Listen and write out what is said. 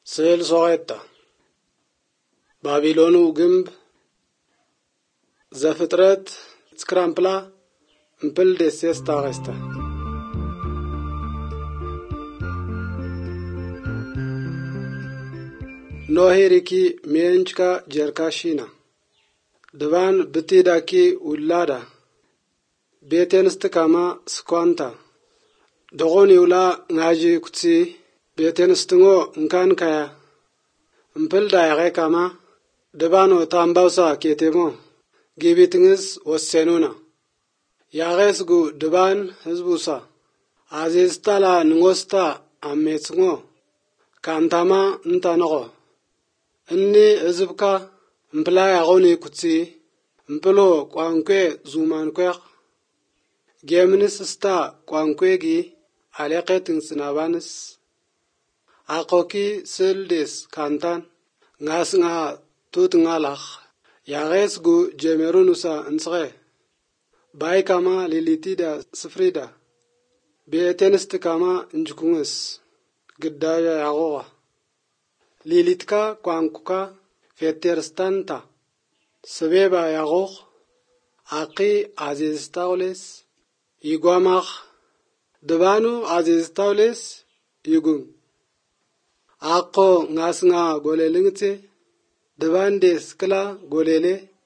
ስዕል ሶሬታ ባቢሎኑ ግንብ ዘፍጥረት ስክራምፕላ እምፕል ደሴስ ታረስታ ኖሄሪኪ ሜንችካ ጀርካሺና ድባን ብቲዳኪ ውላዳ ቤቴንስት ካማ ስኳንታ ደጎን ይውላ ናጂ ኩትሲ ቤቴንስትንጎ እንካን ካያ እምፕል ዳያገ ካማ ድባኖ ታምባውሳ ኬቴሞ ጊቢትንስ ወሰኑና ያገስጉ ድባን ህዝቡሳ አዜስታላ ንጎስታ አሜትንጎ ካንታማ እንታነቆ እኒ ህዝብካ እምፕላ ያጎኒ ኩትሲ እምፕሎ ቋንቋ ዙማንቋ ጌምንስ ስታ ቋንቋጊ አለቀትን ስናባንስ አቆኪ ስልዴስ ካንታን ጋስንጋ ቱትንጋላኽ ያገስጉ ጀሜሩኑሳ እንጽገ ባይካማ ሊሊቲዳ ስፍሪዳ ቤቴንስት ካማ እንጅኩንስ ግዳያ ያጎዋ ሊሊትካ ቋንቁካ ፌቴርስታንታ ስቤባ ያጎኽ አቂ አዜዝታውሌስ ይጓማኽ ድባኑ አዜዝታውሌስ ይጉም አቆ ናስንጋ ጎሌልንግቴ ድባንዴስ ክላ ጎሌሌ